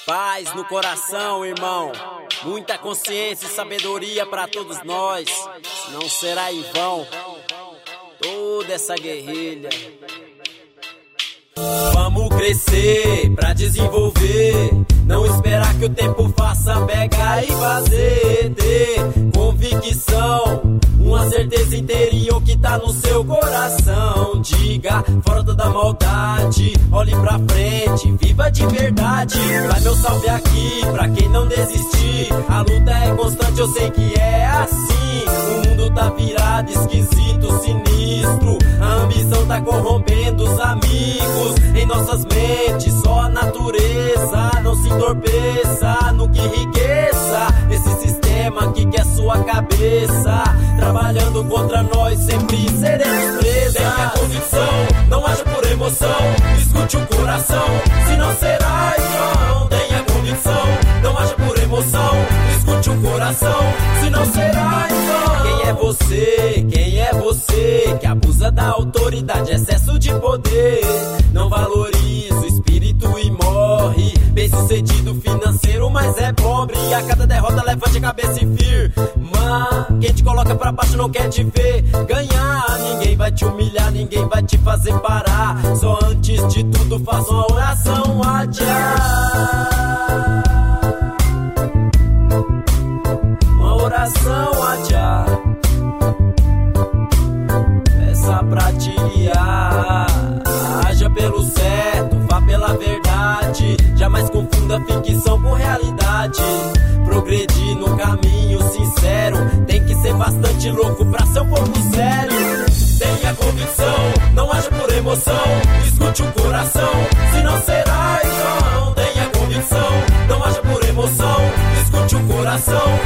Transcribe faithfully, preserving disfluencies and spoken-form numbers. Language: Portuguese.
Paz no coração, irmão. Muita consciência e sabedoria para todos nós. Não será em vão toda essa guerrilha. Vamos crescer pra desenvolver. Não esperar que o tempo faça pegar e fazer. Ter convicção, uma certeza interior que tá no seu coração. Diga, fora toda maldade, olhe pra frente, viva de verdade. Vai meu salve aqui, pra quem não desistir. A luta é constante, eu sei que é assim. O mundo tá virado, esquisito, sinistro. A ambição tá corrompendo os amigos. Em nossas mentes, só a natureza. Não se entorpeça no que enriqueça esse sistema que quer sua cabeça. Trabalhando contra nós, sempre seremos presos. Tenha convicção, não haja por emoção. Escute o coração, senão será em vão. Tenha convicção, não haja por emoção. Escute o coração, senão será em vão. Quem é você? Quem é você? Que abusa da autoridade, excesso de poder. Não valoriza o espírito e morre. Bem sucedido financeiro, mas é pobre. E a cada derrota levante a cabeça e firma. Quem te coloca pra baixo não quer te ver ganhar. Ninguém vai te humilhar, ninguém vai te fazer parar. Só antes de tudo faça uma oração a Jah. Uma oração a Jah. Peça pra te guiar. Haja pelo certo, vá pela verdade. Jamais confunda ficção com realidade. Progredir no caminho sincero. Tem que ser bastante louco pra ser um pouco sério. Tenha convicção, não haja por emoção. Escute o coração, senão será em vão. Tenha convicção, não haja por emoção. Escute o coração,